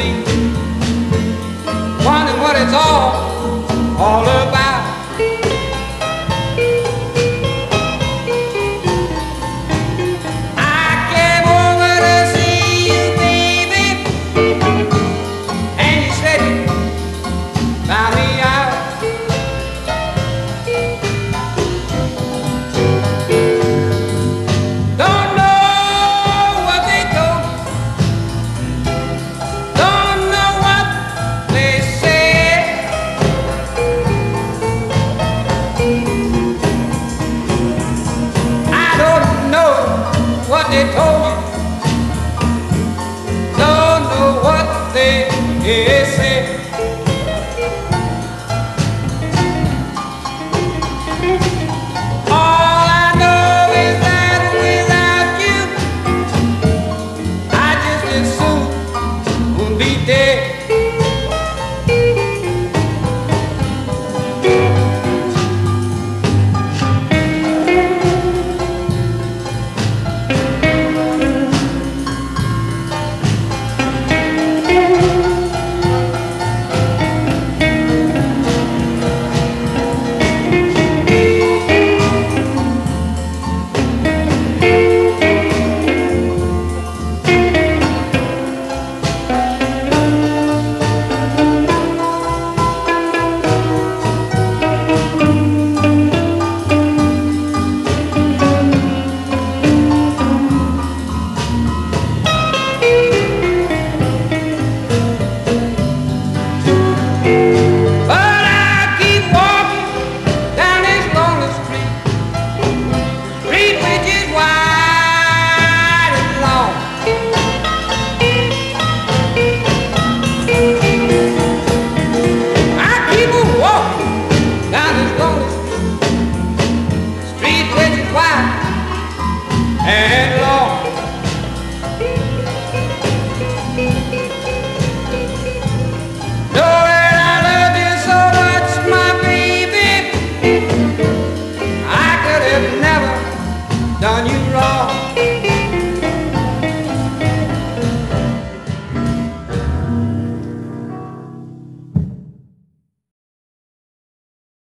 me, wondering what it's all about. I came over to see you, baby, and you said you found me out. Don't know what they told me, don't know what they said. I don't know what they told you, don't know what they said. All I know is that without you, I just as soon be dead.